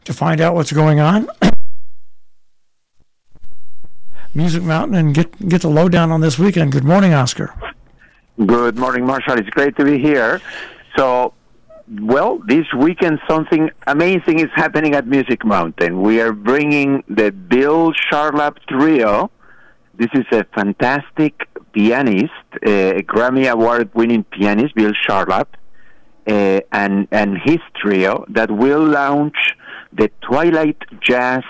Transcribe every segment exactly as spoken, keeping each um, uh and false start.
to find out what's going on. Music Mountain, and get get the lowdown on this weekend. Good morning, Oscar. Good morning, Marshall. It's great to be here. So, well, this weekend something amazing is happening at Music Mountain. We are bringing the Bill Charlap Trio. This is a fantastic pianist, a Grammy Award-winning pianist, Bill Charlap, uh, and, and his trio that will launch the Twilight Jazz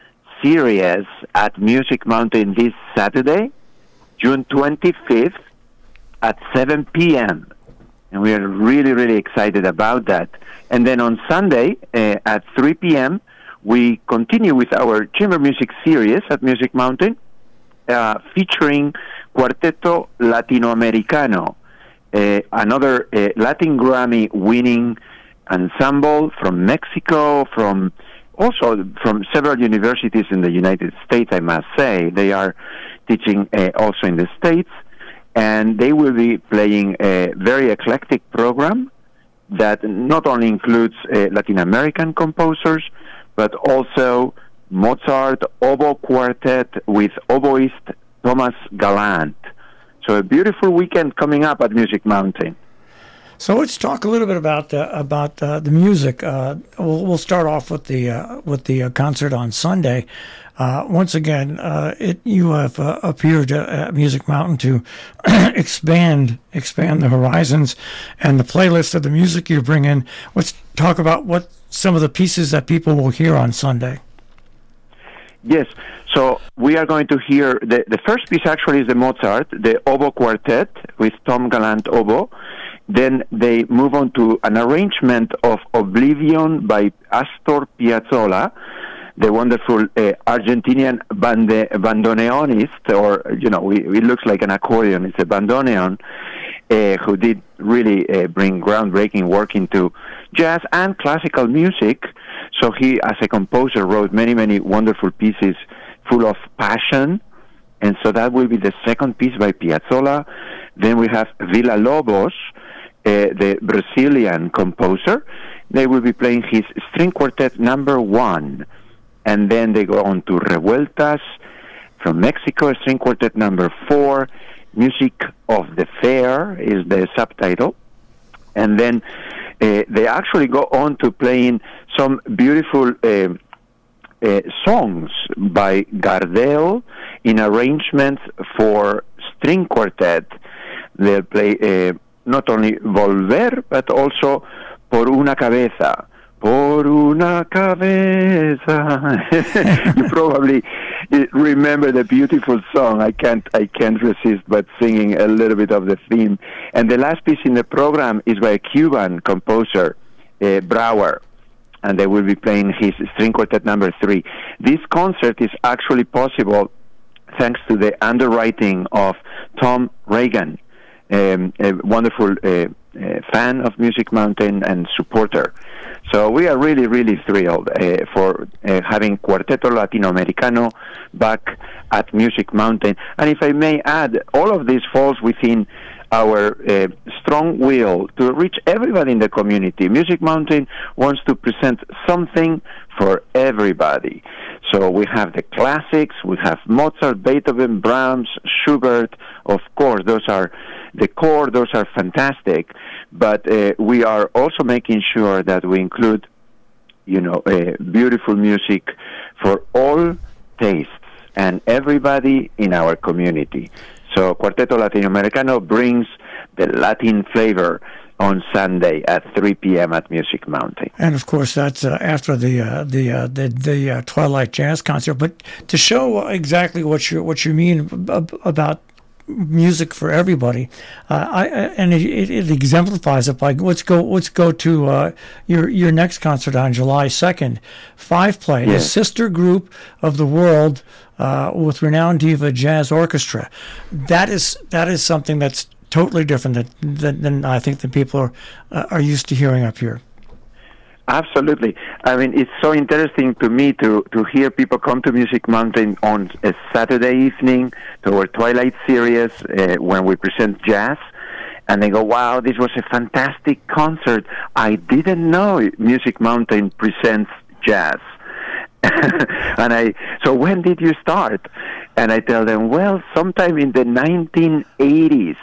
series at Music Mountain this Saturday, June twenty-fifth, at seven p.m. And we are really, really excited about that. And then on Sunday uh, at three p.m., we continue with our chamber music series at Music Mountain, uh, featuring Cuarteto Latinoamericano, uh, another uh, Latin Grammy-winning ensemble from Mexico, from also from several universities in the United States, I must say. They are teaching uh, also in the States, and they will be playing a very eclectic program that not only includes uh, Latin American composers, but also Mozart oboe quartet with oboist Thomas Gallant. So a beautiful weekend coming up at Music Mountain. So let's talk a little bit about uh, about uh, the music. Uh, we'll, we'll start off with the uh, with the uh, concert on Sunday. Uh, once again, uh, it, you have uh, appeared at Music Mountain to expand expand the horizons and the playlist of the music you bring in. Let's talk about what some of the pieces that people will hear on Sunday. Yes, so we are going to hear, the, the first piece actually is the Mozart, the oboe quartet with Tom Gallant oboe. Then they move on to an arrangement of Oblivion by Astor Piazzolla, the wonderful uh, Argentinian bande, bandoneonist, or, you know, it, it looks like an accordion, it's a bandoneon, uh, who did really uh, bring groundbreaking work into jazz and classical music. So he, as a composer, wrote many, many wonderful pieces full of passion. And so that will be the second piece by Piazzolla. Then we have Villa-Lobos, Uh, the Brazilian composer. They will be playing his string quartet number one. And then they go on to Revueltas from Mexico, string quartet number four. Music of the Fair is the subtitle. And then uh, they actually go on to playing some beautiful uh, uh, songs by Gardel in arrangements for string quartet. They'll play Uh, not only Volver, but also Por una cabeza. Por una cabeza. You probably remember the beautiful song. I can't I can't resist but singing a little bit of the theme. And the last piece in the program is by a Cuban composer, uh, Brouwer, and they will be playing his string quartet number three. This concert is actually possible thanks to the underwriting of Tom Reagan, Um, a wonderful uh, uh, fan of Music Mountain and supporter. So we are really, really thrilled uh, for uh, having Cuarteto Latinoamericano back at Music Mountain. And if I may add, all of this falls within our uh, strong will to reach everybody in the community. Music Mountain wants to present something for everybody. So we have the classics, we have Mozart, Beethoven, Brahms, Schubert. Of course, those are the core, those are fantastic. But uh, we are also making sure that we include, you know, uh, beautiful music for all tastes and everybody in our community. So Cuarteto Latinoamericano brings the Latin flavor on Sunday at three p.m. at Music Mountain. And of course, that's uh, after the uh, the uh, the, the uh, Twilight Jazz concert. But to show exactly what you what you mean ab- about music for everybody, uh, I, and it, it exemplifies it by let's go let's go to uh, your your next concert on July second. Five Play, yes. The sister group of the world uh, with renowned diva jazz orchestra. That is that is something that's totally different than, than, than I think that people are uh, are used to hearing up here. Absolutely. I mean, it's so interesting to me to, to hear people come to Music Mountain on a Saturday evening to our Twilight series uh, when we present jazz, and they go, wow, this was a fantastic concert. I didn't know Music Mountain presents jazz. And I, so when did you start? And I tell them, well, sometime in the nineteen eighties.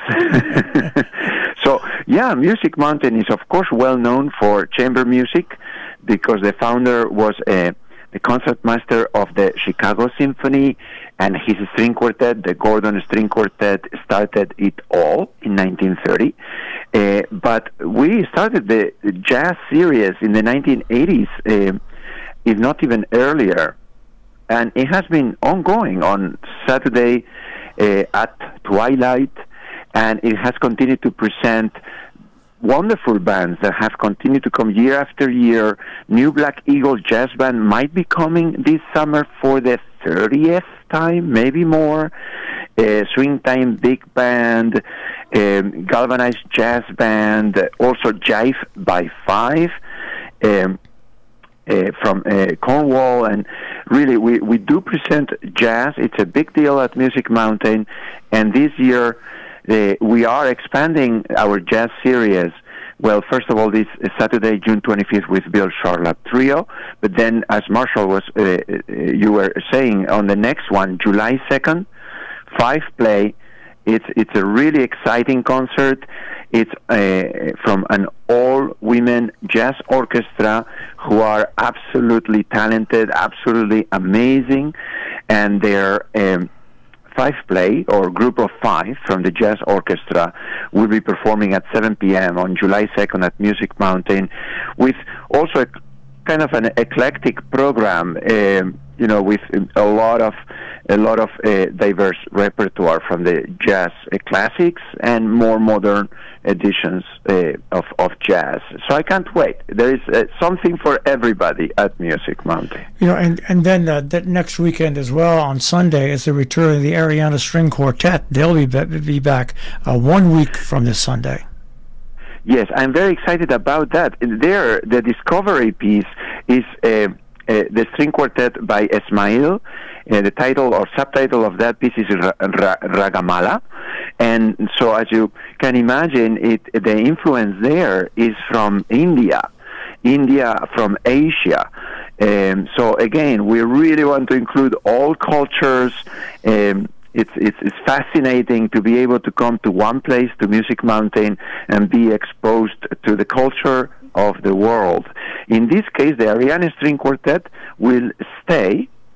So, yeah, Music Mountain is, of course, well known for chamber music because the founder was uh, the concertmaster of the Chicago Symphony, and his string quartet, the Gordon String Quartet, started it all in nineteen thirty. Uh, but we started the jazz series in the nineteen eighties, uh, if not even earlier. And it has been ongoing on Saturday uh, at twilight, and it has continued to present wonderful bands that have continued to come year after year. New Black Eagle Jazz Band might be coming this summer for the thirtieth time, maybe more. Uh, Swing Time Big Band, um, Galvanized Jazz Band, also Jive by Five. Um, Uh, from uh, Cornwall, and really we, we do present jazz. It's a big deal at Music Mountain, and this year uh, we are expanding our jazz series. Well, first of all, this Saturday, June twenty-fifth, with Bill Charlap Trio, but then, as Marshall was, uh, you were saying, on the next one, July second, five play. It's it's a really exciting concert. It's uh, from an all-women jazz orchestra who are absolutely talented, absolutely amazing, and their um, five-play, or group of five from the jazz orchestra, will be performing at seven p.m. on July second at Music Mountain, with also a, kind of an eclectic program, um, you know, with a lot of a lot of uh, diverse repertoire from the jazz uh, classics and more modern editions uh, of of jazz. So I can't wait. There is uh, something for everybody at Music Mountain. You know, and and then uh, that next weekend as well, on Sunday, is the return of the Ariana String Quartet. They'll be be back uh, one week from this Sunday. Yes, I'm very excited about that. There, the discovery piece is uh, uh, the string quartet by Ismail. Uh, the title or subtitle of that piece is Ra- Ra- Ragamala. And so, as you can imagine, it the influence there is from India, India from Asia. Um, so, again, we really want to include all cultures. Um, It's, it's it's fascinating to be able to come to one place, to Music Mountain, and be exposed to the culture of the world. In this case, the Ariana String Quartet will stay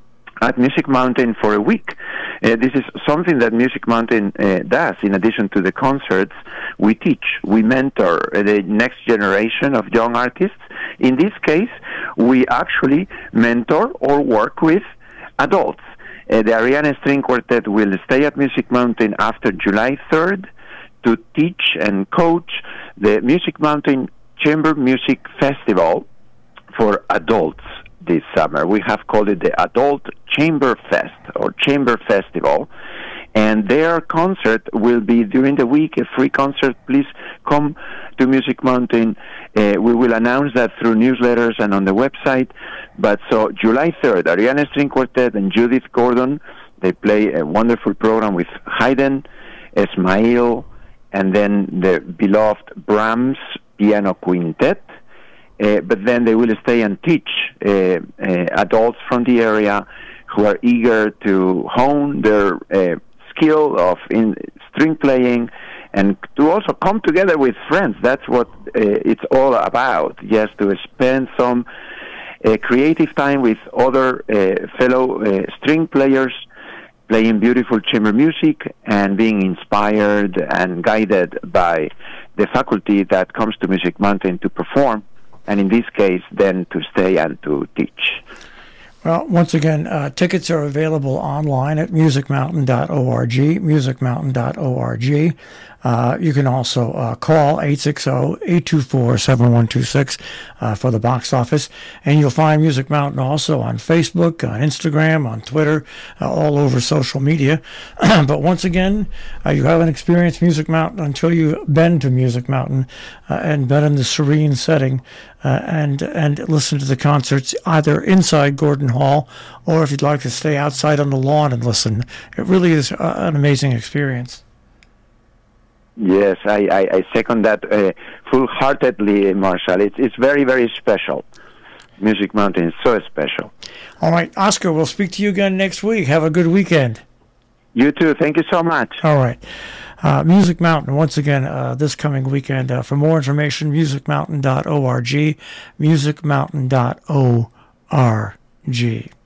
at Music Mountain for a week. Uh, this is something that Music Mountain uh, does. In addition to the concerts, we teach, we mentor uh, the next generation of young artists. In this case, we actually mentor or work with adults. Uh, the Ariana String Quartet will stay at Music Mountain after July third to teach and coach the Music Mountain Chamber Music Festival for adults this summer. We have called it the Adult Chamber Fest or Chamber Festival. And their concert will be during the week, a free concert. Please come to Music Mountain. Uh, we will announce that through newsletters and on the website. But so July third, Ariana String Quartet and Judith Gordon, they play a wonderful program with Haydn, Ismail, and then the beloved Brahms Piano Quintet. Uh, but then they will stay and teach uh, uh, adults from the area who are eager to hone their uh, skill of in string playing, and to also come together with friends. That's what uh, it's all about. Yes, to spend some uh, creative time with other uh, fellow uh, string players, playing beautiful chamber music and being inspired and guided by the faculty that comes to Music Mountain to perform, and in this case, then to stay and to teach. Well, once again, uh, tickets are available online at music mountain dot org, music mountain dot org. Uh, you can also uh, call eight six zero, eight two four, seven one two six uh, for the box office. And you'll find Music Mountain also on Facebook, on Instagram, on Twitter, uh, all over social media. But once again, uh, you haven't experienced Music Mountain until you've been to Music Mountain uh, and been in the serene setting uh, and, and listen to the concerts either inside Gordon Hall, or if you'd like to stay outside on the lawn and listen. It really is uh, an amazing experience. Yes, I, I, I second that uh, full-heartedly, Marshall. It's it's very, very special. Music Mountain is so special. All right, Oscar, we'll speak to you again next week. Have a good weekend. You too. Thank you so much. All right. Uh, Music Mountain, once again, uh, this coming weekend. Uh, for more information, music mountain dot org, music mountain dot org.